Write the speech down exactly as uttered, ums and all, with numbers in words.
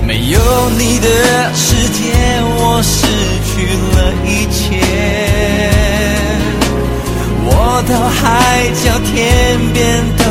没有你的世界，我失去了一切。我到海角天边。